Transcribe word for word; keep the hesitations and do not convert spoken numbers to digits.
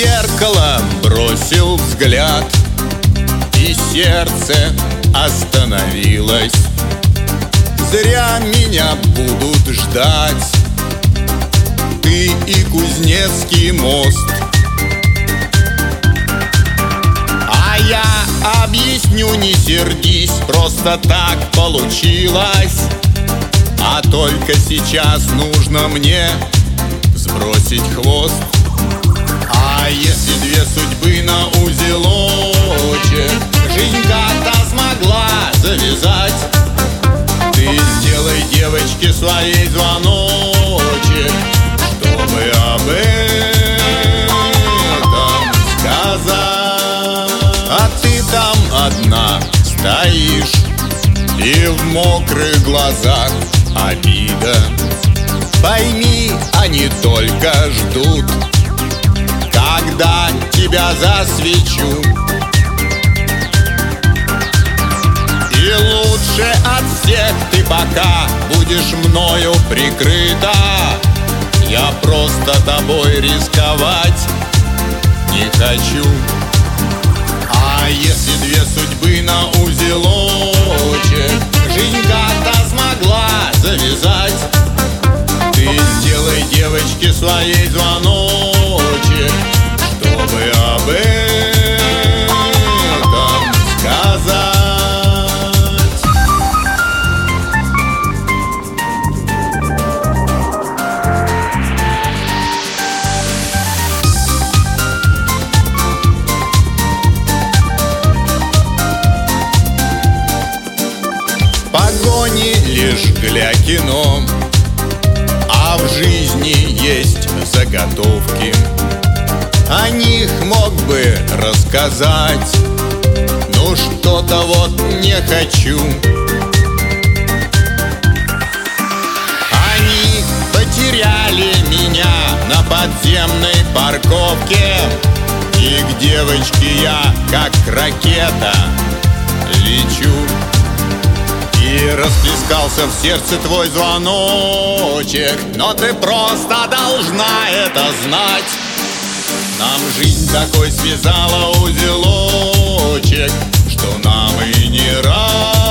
зеркало бросил взгляд, и сердце остановилось. Зря меня будут ждать ты и Кузнецкий мост. А я объясню, не сердись, просто так получилось. А только сейчас нужно мне сбросить хвост. А если две судьбы на узелочек жизнь как-то смогла завязать, ты сделай девочке своей звоночек, чтобы об этом сказать. А ты там одна стоишь, и в мокрых глазах обида. Пойми, они только ждут, когда тебя засвечу. И лучше от всех ты пока будешь мною прикрыта. Я просто тобой рисковать не хочу. А если две судьбы на узелочек жизнь как-то смогла завязать, ты сделай девочке своей звоночек, чтобы об этом сказать. Погони лишь для кино, а в жизни есть заготовки. О них мог бы рассказать, но что-то вот не хочу. Они потеряли меня на подземной парковке, и к девочке я, как ракета, лечу. И расплескался в сердце твой звоночек, но ты просто должна это знать. Нам жизнь такой связала узелочек, что нам и не раз.